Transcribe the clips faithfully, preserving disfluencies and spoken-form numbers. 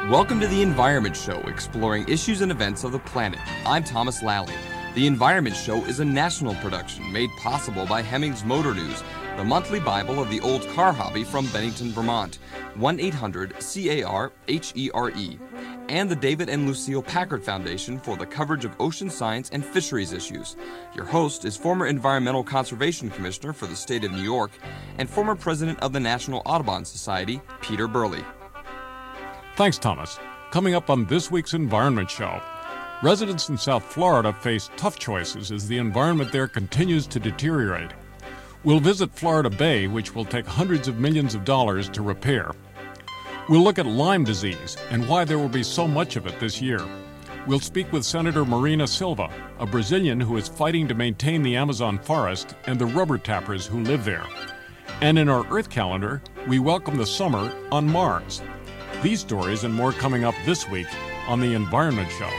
Welcome to The Environment Show, exploring issues and events of the planet. I'm Thomas Lally. The Environment Show is a national production made possible by Hemmings Motor News, the monthly Bible of the old car hobby from Bennington, Vermont, one eight hundred C A R H E R E, and the David and Lucille Packard Foundation for the coverage of ocean science and fisheries issues. Your host is former Environmental Conservation Commissioner for the state of New York and former president of the National Audubon Society, Peter Burley. Thanks, Thomas. Coming up on this week's Environment Show, residents in South Florida face tough choices as the environment there continues to deteriorate. We'll visit Florida Bay, which will take hundreds of millions of dollars to repair. We'll look at Lyme disease and why there will be so much of it this year. We'll speak with Senator Marina Silva, a Brazilian who is fighting to maintain the Amazon forest and the rubber tappers who live there. And in our Earth calendar, we welcome the summer on Mars. These stories and more coming up this week on The Environment Show.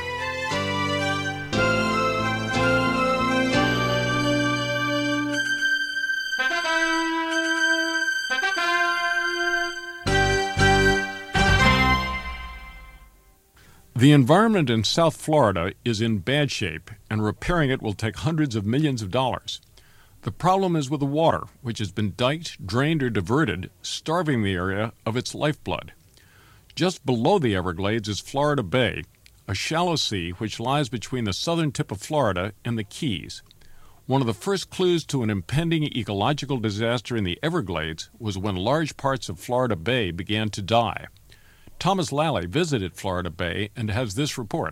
The environment in South Florida is in bad shape, and repairing it will take hundreds of millions of dollars. The problem is with the water, which has been diked, drained, or diverted, starving the area of its lifeblood. Just below the Everglades is Florida Bay, a shallow sea which lies between the southern tip of Florida and the Keys. One of the first clues to an impending ecological disaster in the Everglades was when large parts of Florida Bay began to die. Thomas Lally visited Florida Bay and has this report.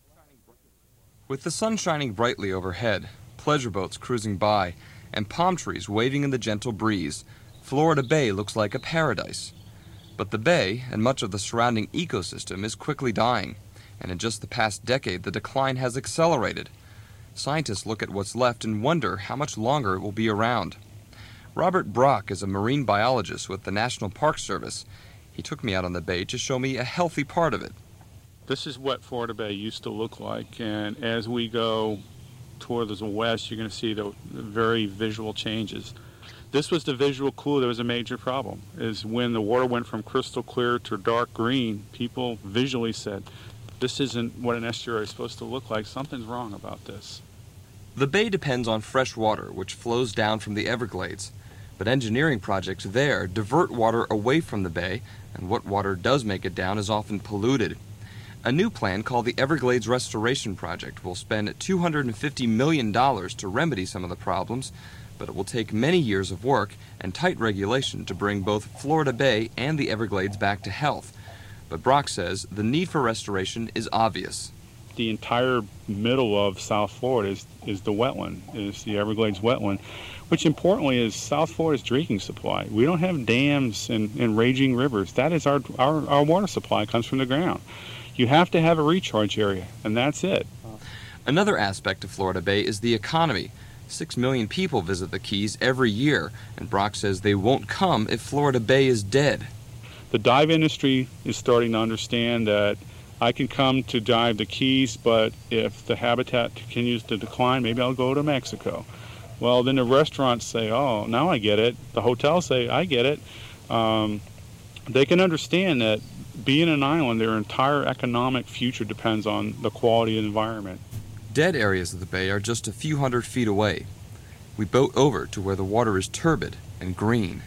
With the sun shining brightly overhead, pleasure boats cruising by, and palm trees waving in the gentle breeze, Florida Bay looks like a paradise. But the bay and much of the surrounding ecosystem is quickly dying, and in just the past decade the decline has accelerated. Scientists look at what's left and wonder how much longer it will be around. Robert Brock is a marine biologist with the National Park Service. He took me out on the bay to show me a healthy part of it. This is what Florida Bay used to look like, and as we go toward the west, you're going to see the very visual changes. This was the visual clue there was a major problem, is when the water went from crystal clear to dark green, people visually said, this isn't what an estuary is supposed to look like, something's wrong about this. The bay depends on fresh water, which flows down from the Everglades. But engineering projects there divert water away from the bay, and what water does make it down is often polluted. A new plan called the Everglades Restoration Project will spend two hundred fifty million dollars to remedy some of the problems, but it will take many years of work and tight regulation to bring both Florida Bay and the Everglades back to health. But Brock says the need for restoration is obvious. The entire middle of South Florida is, is the wetland, is the Everglades wetland, which importantly is South Florida's drinking supply. We don't have dams and, and raging rivers. That is our, our, our water supply comes from the ground. You have to have a recharge area, and that's it. Another aspect of Florida Bay is the economy. Six million people visit the Keys every year, and Brock says they won't come if Florida Bay is dead. The dive industry is starting to understand that I can come to dive the Keys, but if the habitat continues to decline, maybe I'll go to Mexico. Well, then the restaurants say, oh, now I get it. The hotels say, I get it. Um, they can understand that being an island, their entire economic future depends on the quality of the environment. Dead areas of the bay are just a few hundred feet away. We boat over to where the water is turbid and green.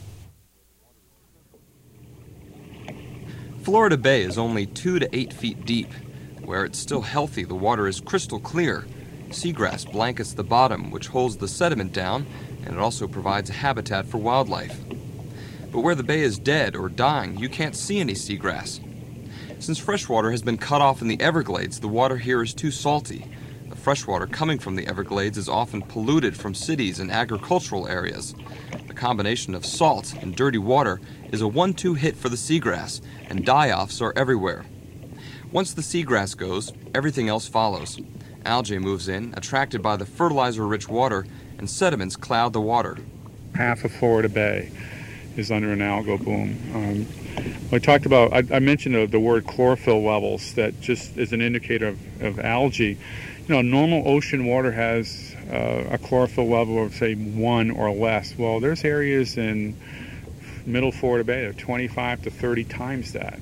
Florida Bay is only two to eight feet deep. Where it's still healthy, the water is crystal clear. Seagrass blankets the bottom, which holds the sediment down, and it also provides a habitat for wildlife. But where the bay is dead or dying, you can't see any seagrass. Since freshwater has been cut off in the Everglades, the water here is too salty. The freshwater coming from the Everglades is often polluted from cities and agricultural areas. The combination of salt and dirty water is a one two hit for the seagrass, and die-offs are everywhere. Once the seagrass goes, everything else follows. Algae moves in, attracted by the fertilizer-rich water, and sediments cloud the water. Half of Florida Bay is under an algal boom. Um, I talked about, I, I mentioned the, the word chlorophyll levels, that just is an indicator of, of algae. You know, normal ocean water has uh, a chlorophyll level of, say, one or less. Well, there's areas in middle Florida Bay that are twenty-five to thirty times that. Uh,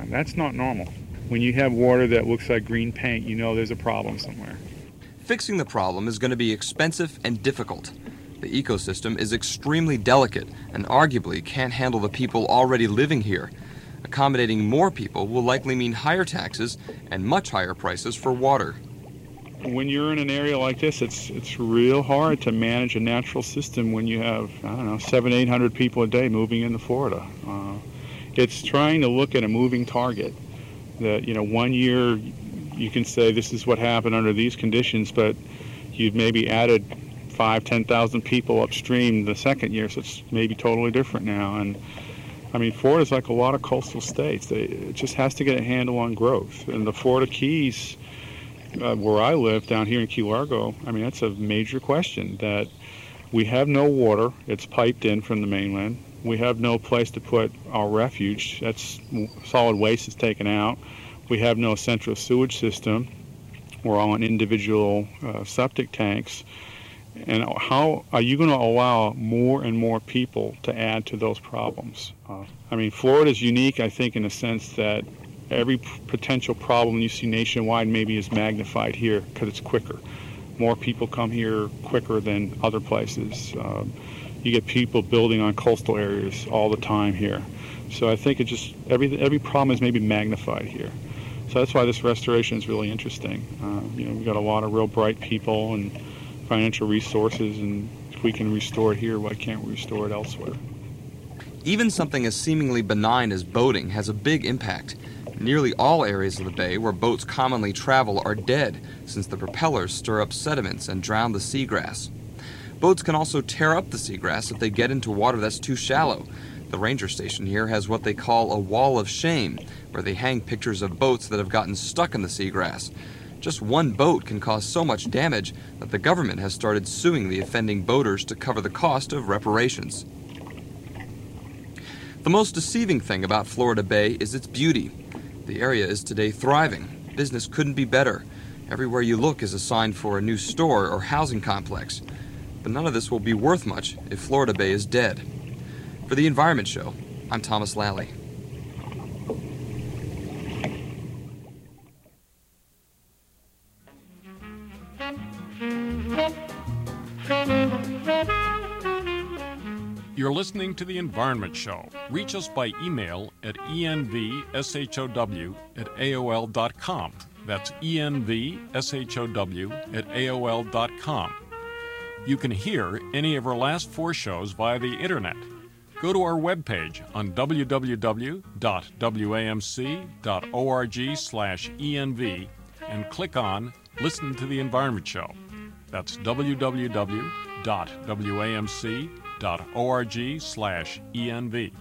Now, that's not normal. When you have water that looks like green paint, you know there's a problem somewhere. Fixing the problem is going to be expensive and difficult. The ecosystem is extremely delicate and arguably can't handle the people already living here. Accommodating more people will likely mean higher taxes and much higher prices for water. When you're in an area like this, it's it's real hard to manage a natural system when you have, I don't know, seven, eight hundred people a day moving into Florida. Uh, it's trying to look at a moving target. That, you know, one year you can say this is what happened under these conditions, but you've maybe added five, ten thousand people upstream the second year, so it's maybe totally different now. And I mean, Florida's like a lot of coastal states. They, it just has to get a handle on growth. And the Florida Keys, uh, where I live down here in Key Largo, I mean, that's a major question. That we have no water. It's piped in from the mainland. We have no place to put our refuge. That's solid waste is taken out. We have no central sewage system. We're all in individual uh, septic tanks. And how are you going to allow more and more people to add to those problems? Uh, I mean, Florida is unique, I think, in the sense that every p- potential problem you see nationwide maybe is magnified here because it's quicker. More people come here quicker than other places. Uh, you get people building on coastal areas all the time here. So I think it just, every every problem is maybe magnified here. So that's why this restoration is really interesting. Uh, you know, we've got a lot of real bright people and financial resources, and if we can restore it here, why can't we restore it elsewhere? Even something as seemingly benign as boating has a big impact. Nearly all areas of the bay where boats commonly travel are dead, since the propellers stir up sediments and drown the seagrass. Boats can also tear up the seagrass if they get into water that's too shallow. The ranger station here has what they call a wall of shame, where they hang pictures of boats that have gotten stuck in the seagrass. Just one boat can cause so much damage that the government has started suing the offending boaters to cover the cost of reparations. The most deceiving thing about Florida Bay is its beauty. The area is today thriving. Business couldn't be better. Everywhere you look is a sign for a new store or housing complex. But none of this will be worth much if Florida Bay is dead. For the Environment Show, I'm Thomas Lally. You're listening to The Environment Show. Reach us by email at envshow at A O L dot com. That's envshow at A O L dot com. You can hear any of our last four shows via the internet. Go to our webpage on w w w dot w a m c dot org slash E N V and click on Listen to the Environment Show. That's w w w dot w a m c dot org slash E N V.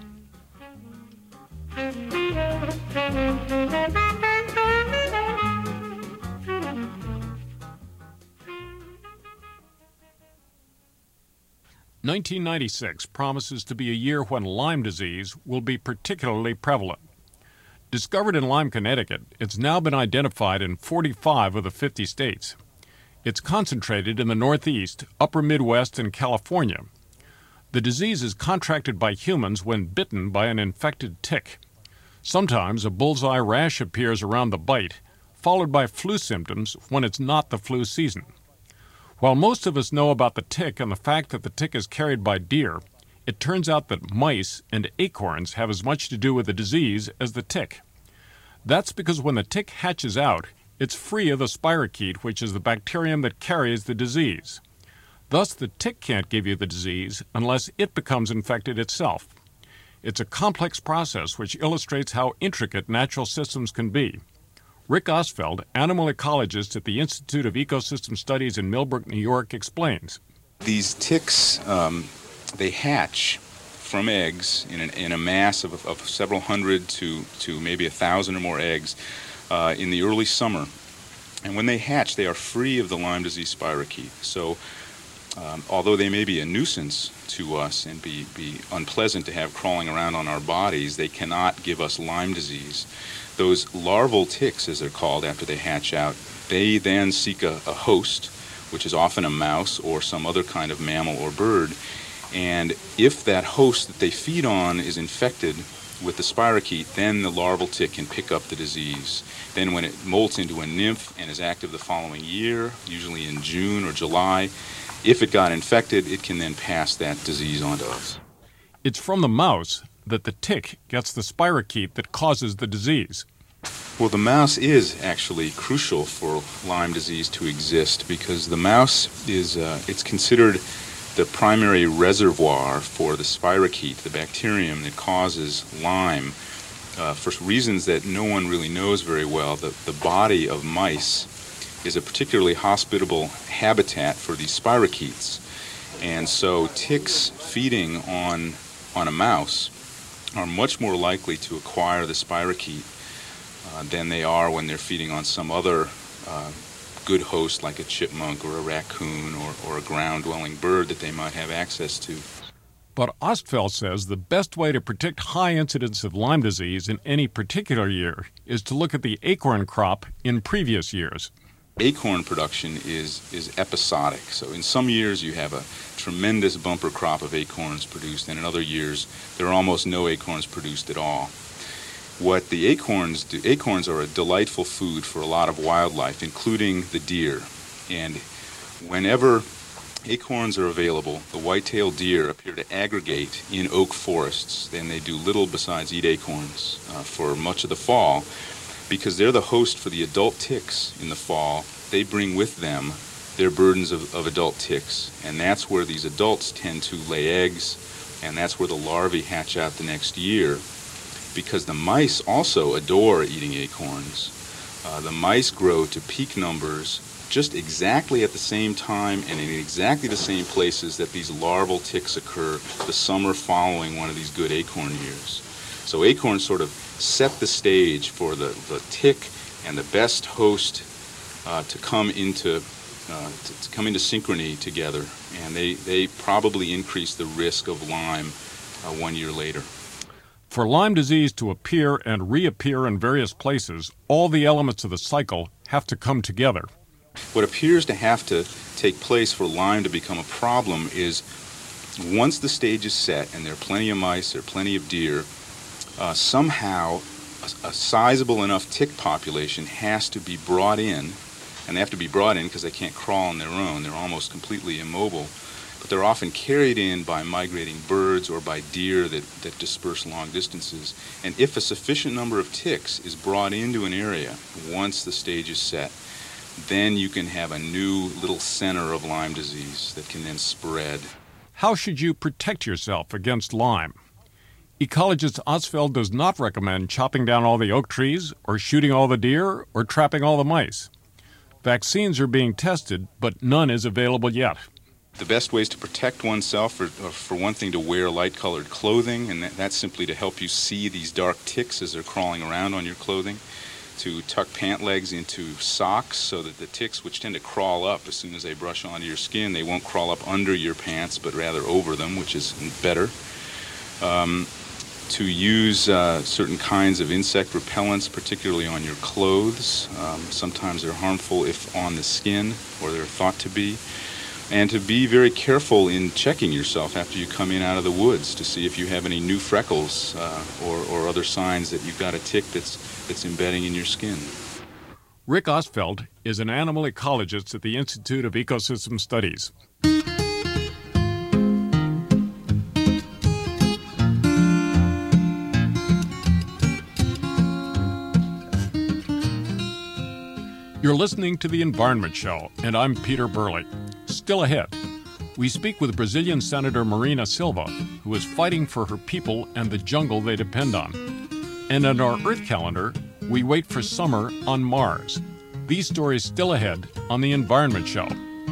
nineteen ninety-six promises to be a year when Lyme disease will be particularly prevalent. Discovered in Lyme, Connecticut, it's now been identified in forty-five of the fifty states. It's concentrated in the Northeast, Upper Midwest, and California. The disease is contracted by humans when bitten by an infected tick. Sometimes a bullseye rash appears around the bite, followed by flu symptoms when it's not the flu season. While most of us know about the tick and the fact that the tick is carried by deer, it turns out that mice and acorns have as much to do with the disease as the tick. That's because when the tick hatches out, it's free of the spirochete, which is the bacterium that carries the disease. Thus, the tick can't give you the disease unless it becomes infected itself. It's a complex process which illustrates how intricate natural systems can be. Rick Osfeld, animal ecologist at the Institute of Ecosystem Studies in Millbrook, New York, explains. These ticks, um, they hatch from eggs in, an, in a mass of, of several hundred to, to maybe a thousand or more eggs uh, in the early summer. And when they hatch, they are free of the Lyme disease spirochete. So um, although they may be a nuisance to us and be, be unpleasant to have crawling around on our bodies, they cannot give us Lyme disease. Those larval ticks, as they're called after they hatch out, they then seek a, a host, which is often a mouse or some other kind of mammal or bird. And if that host that they feed on is infected with the spirochete, then the larval tick can pick up the disease. Then when it molts into a nymph and is active the following year, usually in June or July, if it got infected, it can then pass that disease on to us. It's from the mouse that the tick gets the spirochete that causes the disease. Well, the mouse is actually crucial for Lyme disease to exist because the mouse is, uh, it's considered the primary reservoir for the spirochete, the bacterium that causes Lyme, uh, for reasons that no one really knows very well. The, the body of mice is a particularly hospitable habitat for these spirochetes. And so ticks feeding on, on a mouse are much more likely to acquire the spirochete uh, than they are when they're feeding on some other uh, good host like a chipmunk or a raccoon or, or a ground-dwelling bird that they might have access to. But Ostfeld says the best way to predict high incidence of Lyme disease in any particular year is to look at the acorn crop in previous years. Acorn production is, is episodic. So in some years you have a tremendous bumper crop of acorns produced, and in other years there are almost no acorns produced at all. What the acorns do, acorns are a delightful food for a lot of wildlife, including the deer. And whenever acorns are available, the white-tailed deer appear to aggregate in oak forests, and they do little besides eat acorns uh, for much of the fall. Because they're the host for the adult ticks in the fall, they bring with them their burdens of, of adult ticks. And that's where these adults tend to lay eggs, and that's where the larvae hatch out the next year. Because the mice also adore eating acorns. Uh, the mice grow to peak numbers just exactly at the same time and in exactly the same places that these larval ticks occur the summer following one of these good acorn years. So acorns sort of set the stage for the, the tick and the best host uh, to come into uh, to, to come into synchrony together, and they, they probably increase the risk of Lyme uh, one year later. For Lyme disease to appear and reappear in various places, all the elements of the cycle have to come together. What appears to have to take place for Lyme to become a problem is once the stage is set and there are plenty of mice, there are plenty of deer, uh, somehow a, a sizable enough tick population has to be brought in, and they have to be brought in because they can't crawl on their own. They're almost completely immobile. But they're often carried in by migrating birds or by deer that, that disperse long distances. And if a sufficient number of ticks is brought into an area once the stage is set, then you can have a new little center of Lyme disease that can then spread. How should you protect yourself against Lyme? Ecologist Ostfeld does not recommend chopping down all the oak trees or shooting all the deer or trapping all the mice. Vaccines are being tested, but none is available yet. The best ways to protect oneself are, are for one thing, to wear light-colored clothing, and that, that's simply to help you see these dark ticks as they're crawling around on your clothing. To tuck pant legs into socks so that the ticks, which tend to crawl up as soon as they brush onto your skin, they won't crawl up under your pants, but rather over them, which is better. Um, to use uh, certain kinds of insect repellents, particularly on your clothes. Um, sometimes they're harmful if on the skin, or they're thought to be. And to be very careful in checking yourself after you come in out of the woods to see if you have any new freckles uh, or, or other signs that you've got a tick that's, that's embedding in your skin. Rick Ostfeld is an animal ecologist at the Institute of Ecosystem Studies. You're listening to The Environment Show, and I'm Peter Burley. Still ahead, we speak with Brazilian Senator Marina Silva, who is fighting for her people and the jungle they depend on. And on our Earth calendar, we wait for summer on Mars. These stories still ahead on The Environment Show.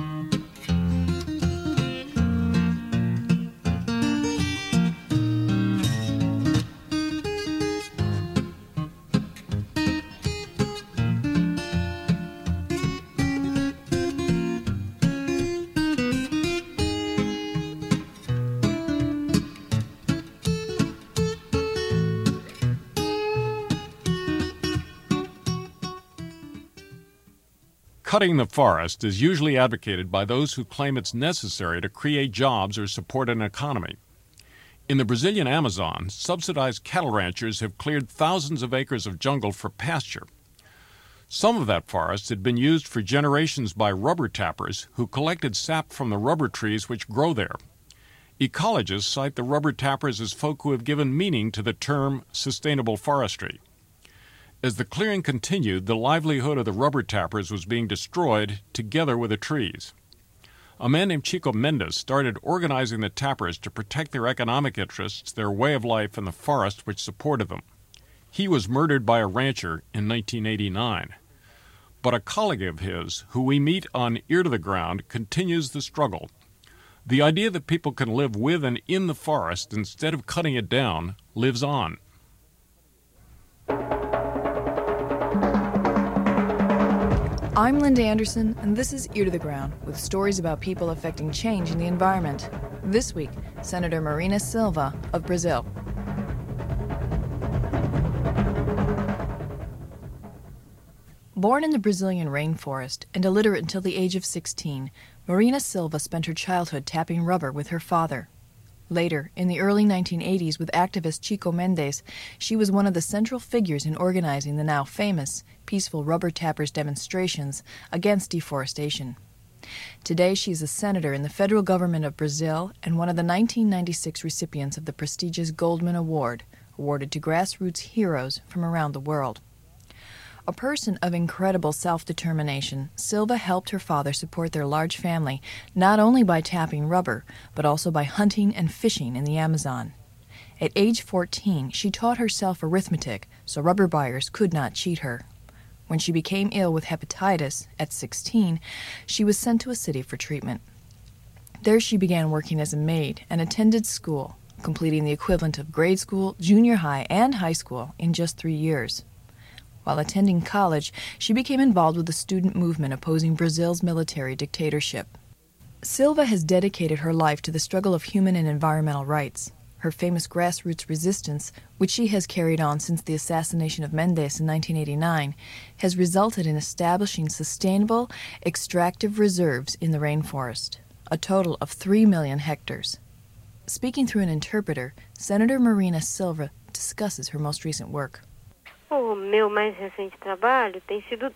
Cutting the forest is usually advocated by those who claim it's necessary to create jobs or support an economy. In the Brazilian Amazon, subsidized cattle ranchers have cleared thousands of acres of jungle for pasture. Some of that forest had been used for generations by rubber tappers who collected sap from the rubber trees which grow there. Ecologists cite the rubber tappers as folk who have given meaning to the term sustainable forestry. As the clearing continued, the livelihood of the rubber tappers was being destroyed together with the trees. A man named Chico Mendes started organizing the tappers to protect their economic interests, their way of life, and the forest which supported them. He was murdered by a rancher in nineteen eighty-nine. But a colleague of his, who we meet on Ear to the Ground, continues the struggle. The idea that people can live with and in the forest instead of cutting it down lives on. I'm Linda Anderson, and this is Ear to the Ground, with stories about people affecting change in the environment. This week, Senator Marina Silva of Brazil. Born in the Brazilian rainforest and illiterate until the age of sixteen, Marina Silva spent her childhood tapping rubber with her father. Later, in the early nineteen eighties, with activist Chico Mendes, she was one of the central figures in organizing the now famous peaceful rubber tappers demonstrations against deforestation. Today, she is a senator in the federal government of Brazil and one of the nineteen ninety-six recipients of the prestigious Goldman Award, awarded to grassroots heroes from around the world. A person of incredible self-determination, Silva helped her father support their large family not only by tapping rubber, but also by hunting and fishing in the Amazon. At age fourteen, she taught herself arithmetic so rubber buyers could not cheat her. When she became ill with hepatitis at sixteen, she was sent to a city for treatment. There she began working as a maid and attended school, completing the equivalent of grade school, junior high, and high school in just three years. While attending college, she became involved with the student movement opposing Brazil's military dictatorship. Silva has dedicated her life to the struggle of human and environmental rights. Her famous grassroots resistance, which she has carried on since the assassination of Mendes in nineteen eighty-nine, has resulted in establishing sustainable extractive reserves in the rainforest, a total of three million hectares. Speaking through an interpreter, Senator Marina Silva discusses her most recent work. O meu mais recente trabalho tem sido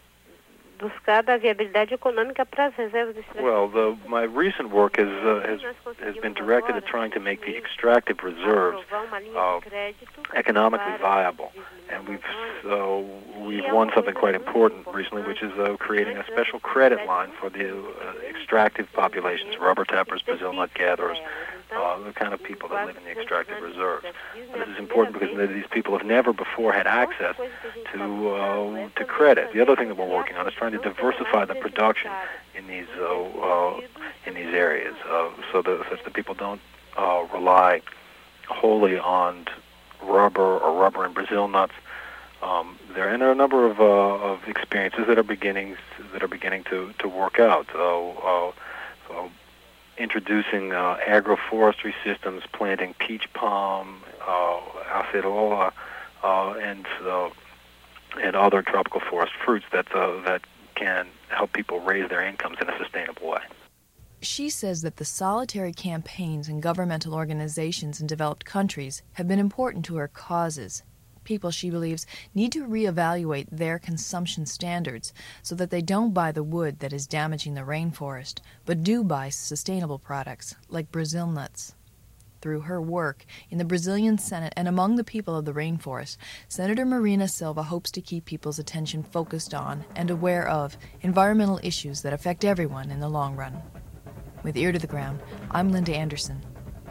buscar a viabilidade econômica para as reservas extrativas. Well, the, my recent work has, uh, has has been directed at trying to make the extractive reserves uh, economically viable, and we've uh, we've won something quite important recently, which is uh, creating a special credit line for the uh, extractive populations, rubber tappers, Brazil nut gatherers. Uh, the kind of people that live in the extractive reserves. And this is important because these people have never before had access to uh, to credit. The other thing that we're working on is trying to diversify the production in these uh, uh, in these areas, uh, so that such that people don't uh, rely wholly on rubber or rubber and Brazil nuts. Um, there and there are a number of uh, of experiences that are beginning that are beginning to to work out. So. Uh, so introducing uh, agroforestry systems, planting peach palm, uh, acerola, uh, and uh, and other tropical forest fruits that uh, that can help people raise their incomes in a sustainable way. She says that the solitary campaigns and governmental organizations in developed countries have been important to her causes. People, she believes, need to reevaluate their consumption standards so that they don't buy the wood that is damaging the rainforest, but do buy sustainable products like Brazil nuts. Through her work in the Brazilian Senate and among the people of the rainforest, Senator Marina Silva hopes to keep people's attention focused on and aware of environmental issues that affect everyone in the long run. With Ear to the Ground, I'm Linda Anderson.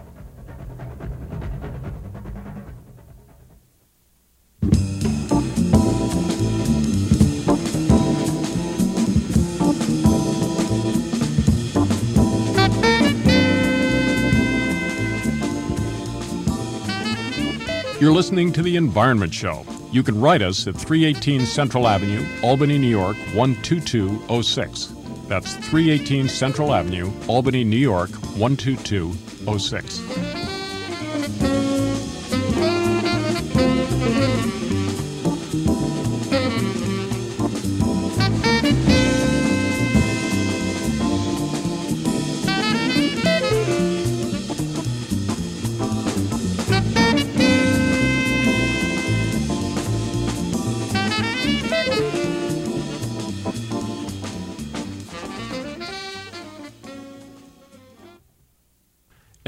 You're listening to The Environment Show. You can write us at three eighteen Central Avenue, Albany, New York, one two two oh six. That's three eighteen Central Avenue, Albany, New York, one two two oh six.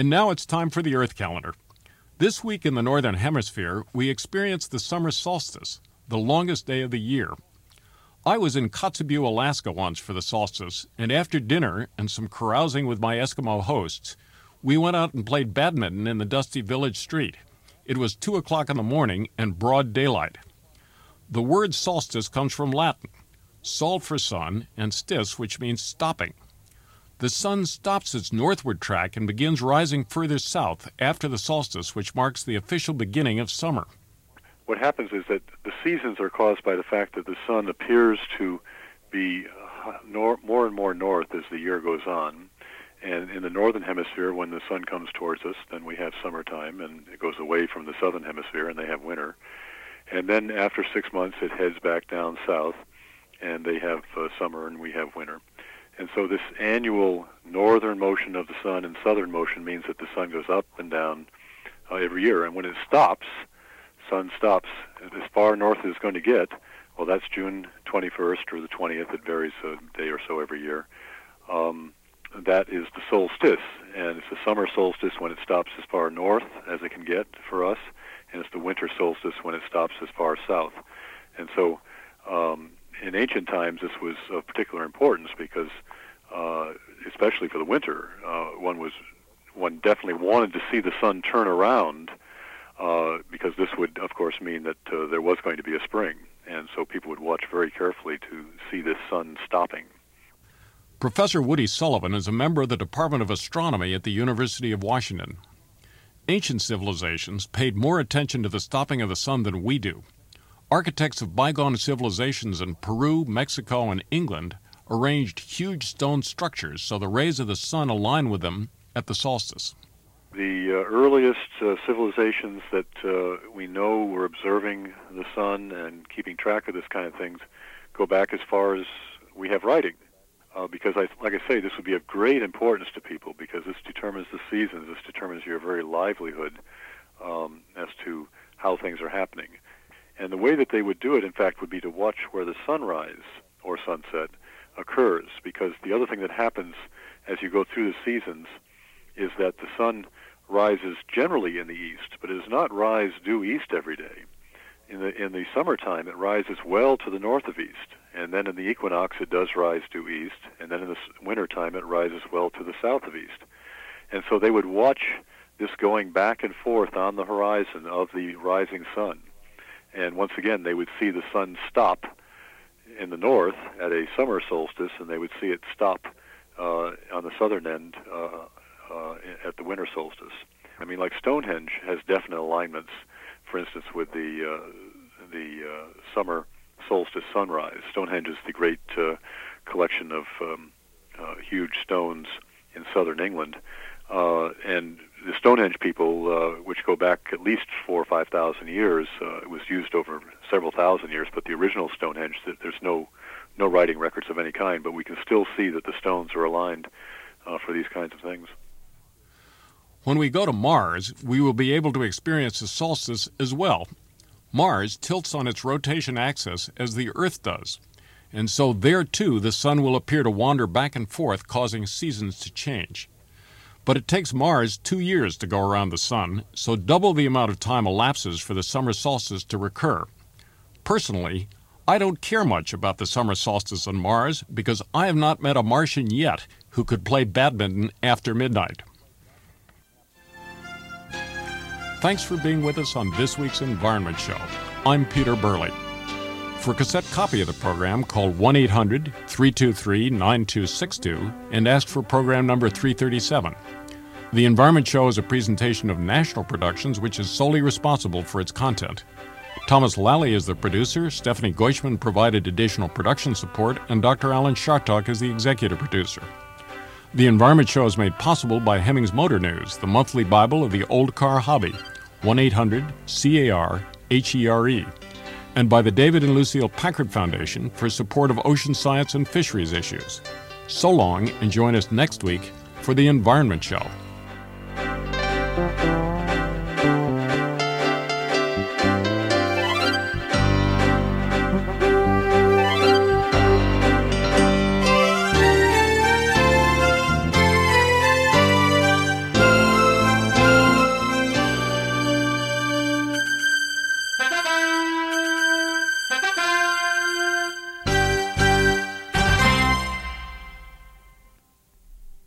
And now it's time for the Earth calendar. This week in the Northern Hemisphere, we experience the summer solstice, the longest day of the year. I was in Kotzebue, Alaska once for the solstice, and after dinner and some carousing with my Eskimo hosts, we went out and played badminton in the dusty village street. It was two o'clock in the morning and broad daylight. The word solstice comes from Latin, sol for sun, and stis, which means stopping. The sun stops its northward track and begins rising further south after the solstice, which marks the official beginning of summer. What happens is that the seasons are caused by the fact that the sun appears to be nor- more and more north as the year goes on. And in the northern hemisphere, when the sun comes towards us, then we have summertime, and it goes away from the southern hemisphere, and they have winter. And then after six months, it heads back down south, and they have uh, summer, and we have winter. And so this annual northern motion of the sun and southern motion means that the sun goes up and down uh, every year. And when it stops, sun stops as far north as it's going to get. Well, that's June twenty-first or the twentieth. It varies a day or so every year. Um, that is the solstice, and it's the summer solstice when it stops as far north as it can get for us, and it's the winter solstice when it stops as far south. And so um, in ancient times, this was of particular importance because, uh, especially for the winter, uh, one was one definitely wanted to see the sun turn around uh, because this would, of course, mean that uh, there was going to be a spring, and so people would watch very carefully to see this sun stopping. Professor Woody Sullivan is a member of the Department of Astronomy at the University of Washington. Ancient civilizations paid more attention to the stopping of the sun than we do. Architects of bygone civilizations in Peru, Mexico, and England arranged huge stone structures so the rays of the sun align with them at the solstice. The uh, earliest uh, civilizations that uh, we know were observing the sun and keeping track of this kind of things go back as far as we have writing. Uh, because, I, like I say, this would be of great importance to people because this determines the seasons, this determines your very livelihood um, as to how things are happening. And the way that they would do it, in fact, would be to watch where the sunrise or sunset occurs, because the other thing that happens as you go through the seasons is that the sun rises generally in the east, but it does not rise due east every day. In the in the summertime, it rises well to the north of east, and then in the equinox, it does rise due east, and then in the wintertime, it rises well to the south of east. And so they would watch this going back and forth on the horizon of the rising sun. And once again, they would see the sun stop in the north at a summer solstice, and they would see it stop uh, on the southern end uh, uh, at the winter solstice. I mean, like Stonehenge has definite alignments, for instance, with the uh, the uh, summer solstice sunrise. Stonehenge is the great uh, collection of um, uh, huge stones in southern England, uh, and the Stonehenge people, uh, which go back at least four or five thousand years, uh, it was used over several thousand years. But the original Stonehenge, there's no no writing records of any kind, but we can still see that the stones are aligned uh, for these kinds of things. When we go to Mars, we will be able to experience the solstice as well. Mars tilts on its rotation axis as the Earth does, and so there too the sun will appear to wander back and forth, causing seasons to change. But it takes Mars two years to go around the sun, so double the amount of time elapses for the summer solstice to recur. Personally, I don't care much about the summer solstice on Mars because I have not met a Martian yet who could play badminton after midnight. Thanks for being with us on this week's Environment Show. I'm Peter Burley. For a cassette copy of the program, call one eight hundred, three two three, nine two six two and ask for program number three thirty-seven. The Environment Show is a presentation of National Productions, which is solely responsible for its content. Thomas Lally is the producer, Stephanie Goichman provided additional production support, and Doctor Alan Shartok is the executive producer. The Environment Show is made possible by Hemmings Motor News, the monthly Bible of the old car hobby, one eight hundred C A R H E R E, and by the David and Lucille Packard Foundation for support of ocean science and fisheries issues. So long, and join us next week for The Environment Show.